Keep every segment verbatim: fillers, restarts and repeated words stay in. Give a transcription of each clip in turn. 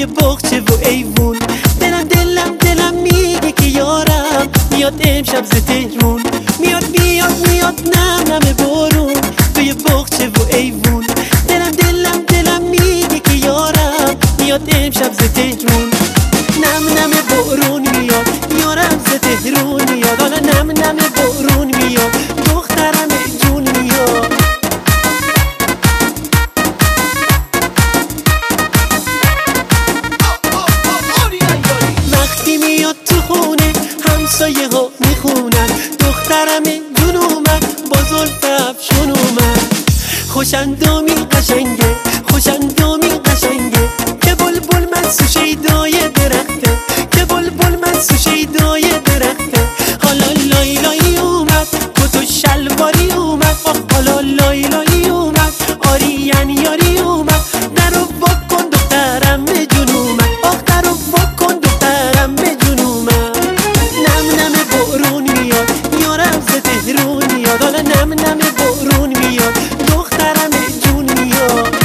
توی باغچه و ایوون. دلم دلم دلم میگه که یارم میاد امشب ز تهرون. میاد میاد میاد نم نم بارون توی باغچه و ایوون. دلم دلم دلم میگه که یارم میاد امشب ز تهرون. نم نم بارون میاد یارم ز تهرون میاد. حالا نم نم بارون میاد دخترم جون میاد. وقتی میاد تو خونه همسایه ها میخونن دخترم جون اومد با زلف افشون اومد. خوشندامی قشنگه خوشندامی قشنگه که بلبل منسو شیدای درخته که بلبل منسو شیدای درخته. حالا لای لای اومد کت و شلواری اومد. آخ حالا لای لای اومد آریان یاری اومد. درو وا کن دخترم جون اومد. آخ درو وا کن دخترم جون اومد. نم نم بارون میاد یارم ز تهرون میاد. حالا نم نم بارون میاد دخترم جون میاد.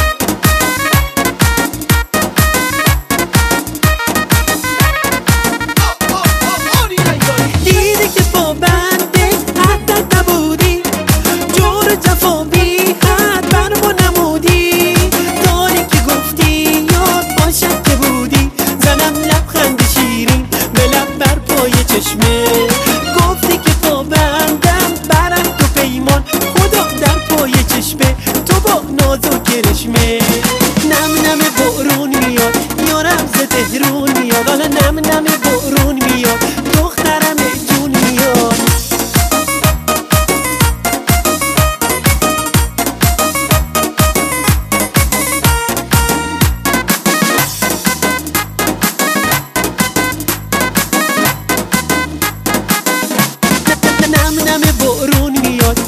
دیدی که با بنده حدت نبودی جور جفا بی حد بر ما نمودی. داری که گفتی یاد باشد که بودی. زنم لبخند شیرین به لب بر پای چشمه. گفتی که با بندم برم تو پیمان خدا در پای چشمه تو با ناز و کرشمه. نم نم بارون میاد یارم ز تهرون میاد. حالا نم نم بارون میاد دخترم جون میاد. نم نم بارون میاد